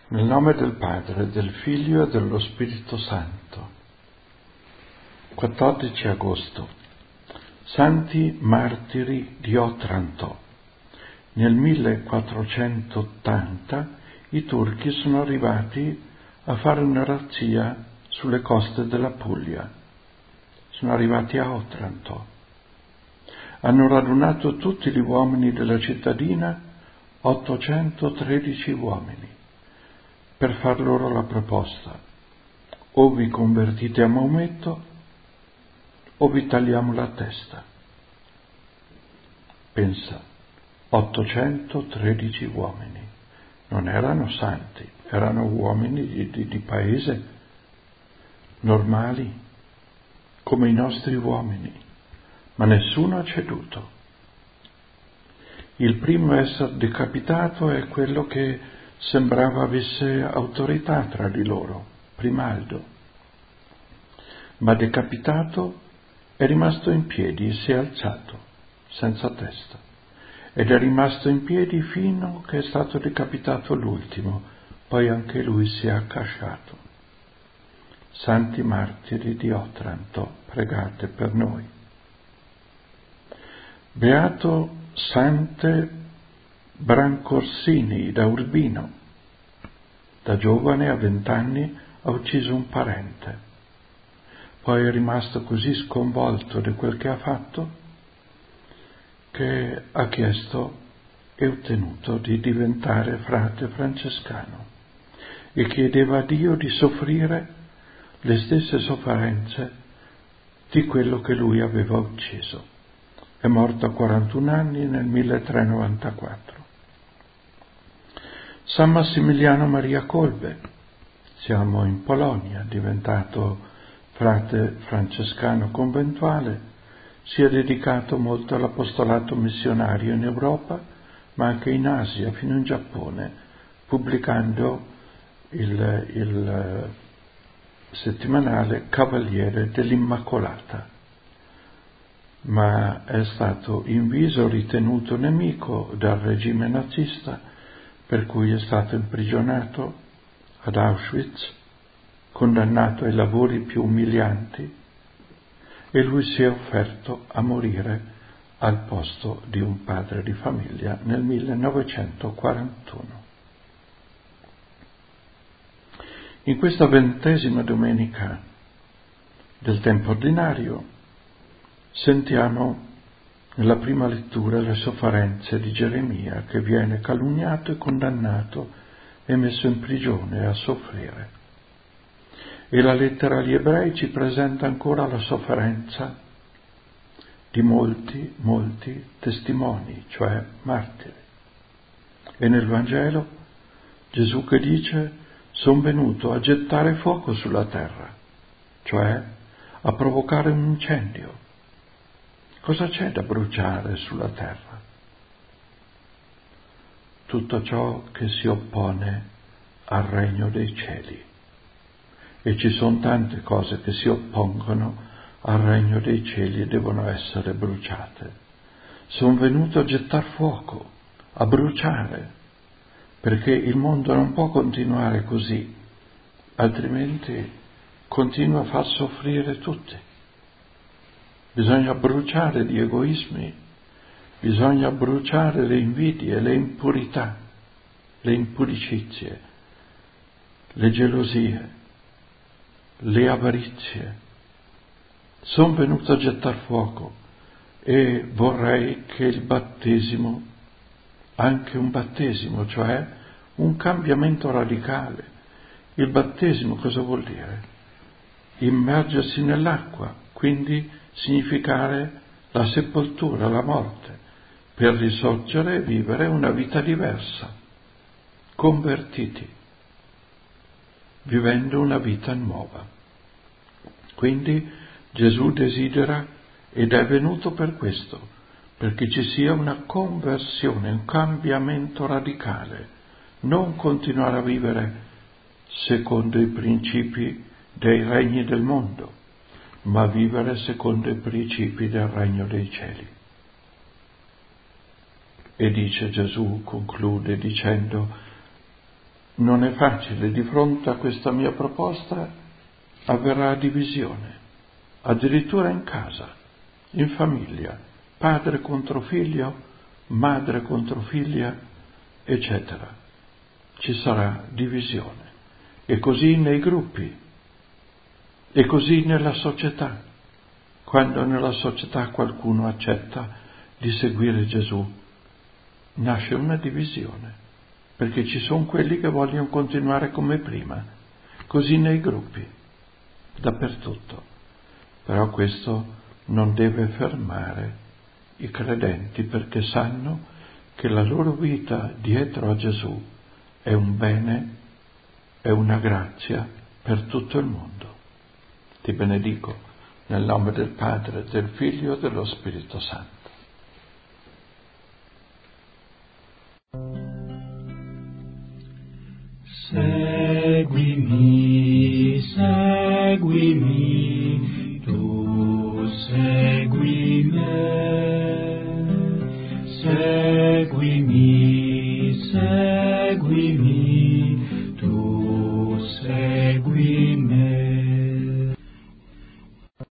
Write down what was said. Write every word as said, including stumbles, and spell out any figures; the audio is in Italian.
Nel nome del Padre, del Figlio e dello Spirito Santo. quattordici agosto. Santi martiri di Otranto. Nel millequattrocentottanta i turchi sono arrivati a fare una razzia sulle coste della Puglia. Sono arrivati a Otranto. Hanno radunato tutti gli uomini della cittadina, ottocentotredici uomini, per far loro la proposta: o vi convertite a Maometto o vi tagliamo la testa. Pensa, ottocentotredici uomini, non erano santi, erano uomini di, di, di paese, normali, come i nostri uomini, ma nessuno ha ceduto. Il primo a essere decapitato è quello che sembrava avesse autorità tra di loro, Primaldo. Ma decapitato è rimasto in piedi e si è alzato, senza testa, ed è rimasto in piedi fino che è stato decapitato l'ultimo, poi anche lui si è accasciato. Santi martiri di Otranto, pregate per noi. Beato Sante Brancorsini da Urbino. Da giovane, a vent'anni, ha ucciso un parente. Poi è rimasto così sconvolto di quel che ha fatto che ha chiesto e ottenuto di diventare frate francescano e chiedeva a Dio di soffrire le stesse sofferenze di quello che lui aveva ucciso. È morto a quarantuno anni nel milletrecentonovantaquattro. San Massimiliano Maria Kolbe, siamo in Polonia, diventato frate francescano conventuale, si è dedicato molto all'apostolato missionario in Europa, ma anche in Asia, fino in Giappone, pubblicando il, il settimanale Cavaliere dell'Immacolata. Ma è stato inviso, ritenuto nemico dal regime nazista, per cui è stato imprigionato ad Auschwitz, condannato ai lavori più umilianti, e lui si è offerto a morire al posto di un padre di famiglia nel millenovecentoquarantuno. In questa ventesima domenica del tempo ordinario sentiamo nella prima lettura le sofferenze di Geremia, che viene calunniato e condannato e messo in prigione a soffrire. E la lettera agli ebrei ci presenta ancora la sofferenza di molti, molti testimoni, cioè martiri. E nel Vangelo Gesù che dice: «Sono venuto a gettare fuoco sulla terra», cioè a provocare un incendio. Cosa c'è da bruciare sulla terra? Tutto ciò che si oppone al regno dei cieli. E ci sono tante cose che si oppongono al regno dei cieli e devono essere bruciate. Sono venuto a gettar fuoco, a bruciare, perché il mondo non può continuare così, altrimenti continua a far soffrire tutti. Bisogna bruciare gli egoismi, bisogna bruciare le invidie, le impurità, le impudicizie, le gelosie, le avarizie. Sono venuto a gettar fuoco e vorrei che il battesimo, anche un battesimo, cioè un cambiamento radicale. Il battesimo cosa vuol dire? Immergersi nell'acqua, quindi significare la sepoltura, la morte, per risorgere e vivere una vita diversa, convertiti, vivendo una vita nuova. Quindi Gesù desidera, ed è venuto per questo, perché ci sia una conversione, un cambiamento radicale, non continuare a vivere secondo i principi dei regni del mondo, ma vivere secondo i principi del regno dei cieli. E dice Gesù, conclude dicendo: non è facile. Di fronte a questa mia proposta avverrà divisione, addirittura in casa, in famiglia, padre contro figlio, madre contro figlia, eccetera. Ci sarà divisione. E così nei gruppi, e così nella società. Quando nella società qualcuno accetta di seguire Gesù, nasce una divisione, perché ci sono quelli che vogliono continuare come prima, così nei gruppi, dappertutto. Però questo non deve fermare i credenti, perché sanno che la loro vita dietro a Gesù è un bene, è una grazia per tutto il mondo. Ti benedico nel nome del Padre, del Figlio e dello Spirito Santo. Seguimi, seguimi, tu segui me. Seguimi, seguimi.